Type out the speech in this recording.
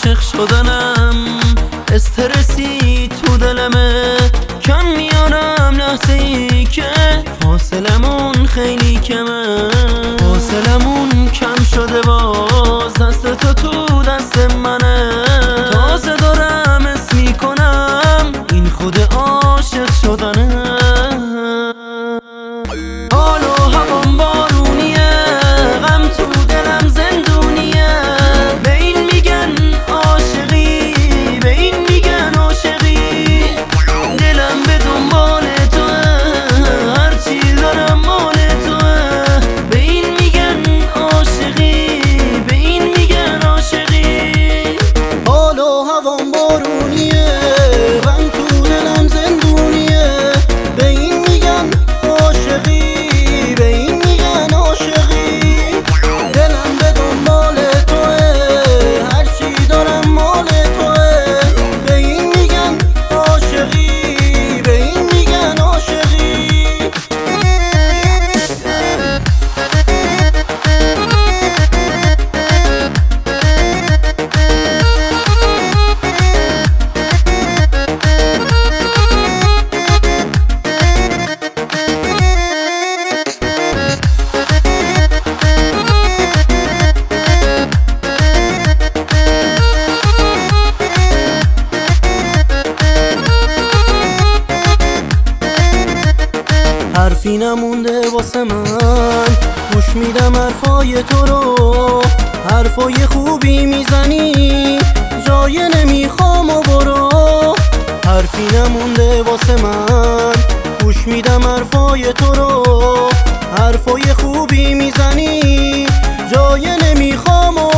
عاشق شدنم استرسی تو دلمه، کم میارم لحظه ای که فاصلمون خیلی کمه. فاصلمون کم شده باز دست تو دست منه، تازه دارم حس میکنم این خود عاشق شدنه. حال و هوام بارونیه، غم تو دلم زندونیه، به این میگن عاشقی، به این میگن عاشقی. دلم به دنبال توه، هرچی دارم مال توه، به این میگن عاشقی، به این میگن عاشقی. حال و هوام بارونیه، غم تو دلم زندونیه، به این میگن عاشقی، به این میگن عاشقی. دلم به دنبال توه، هرچی دارم مال توه، به این میگن عاشقی، به این میگن عاشقی. حرفی نمونده واسه من، گوش میدم حرفای تو رو، حرفای خوبی میزنی جای نمیخوام و برو. حرفی نمونده واسه من، گوش میدم حرفای تو رو، حرفای خوبی میزنی جای نمیخوام و